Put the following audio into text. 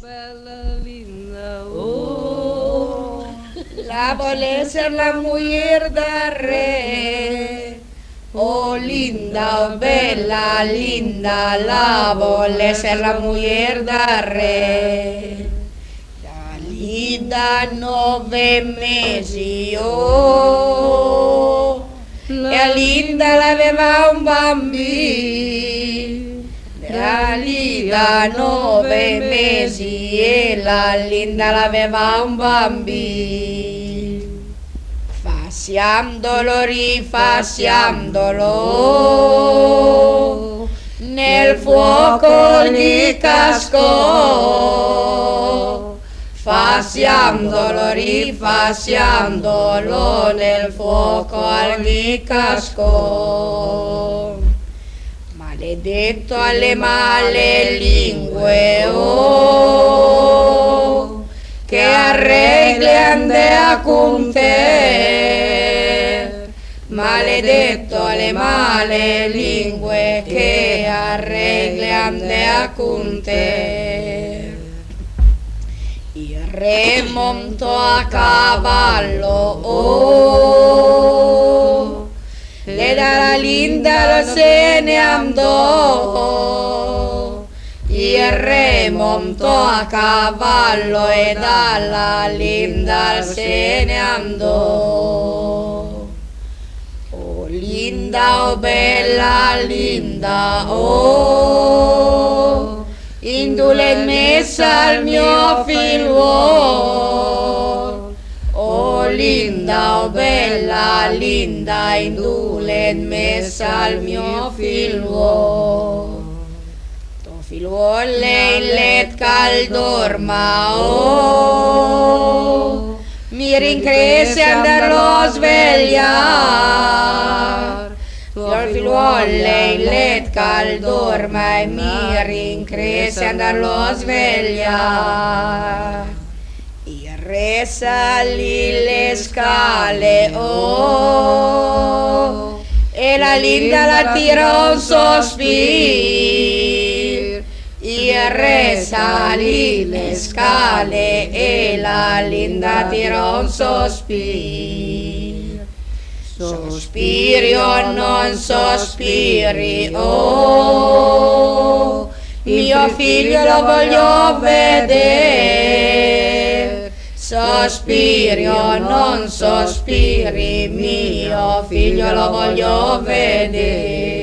bella linda, oh, la vuole ser la mujer del re. Oh linda, oh bella, linda, la vuole ser la mujer del re. Da lì da 9 mesi, oh, e Linda l'aveva un bambino. Da lì da 9 mesi e la Linda l'aveva un bambino. Fasciandolo, rifasciandolo, nel fuoco gli cascò. Fasciandolo, rifasciandolo, nel fuoco gli cascò. Maledetto alle male lingue, oh, che arreglean con te. Maledetto alle male lingue, che arreglean con te. Il re montò a cavallo, oh, e dalla Linda se ne andò. Il re montò a cavallo e dalla Linda se ne andò. Oh Linda, oh bella Linda, oh, indule messa al mio figliuolo. Oh Linda, oh bella Linda, indule messa al mio figliuolo. Tuo figliuolo in let caldorma, oh, mi rincresse andarlo svegliar. Tuo figliuolo in let caldorma e mi rincresse andarlo svegliar. Il re salì le scale, oh, e la Linda la tirò un sospiro. Il re salì le scale e la Linda tirò un sospiro. Sospiri o non sospiri, oh, mio figlio lo voglio vedere. Sospiri o non sospiri, mio figlio lo voglio vedere.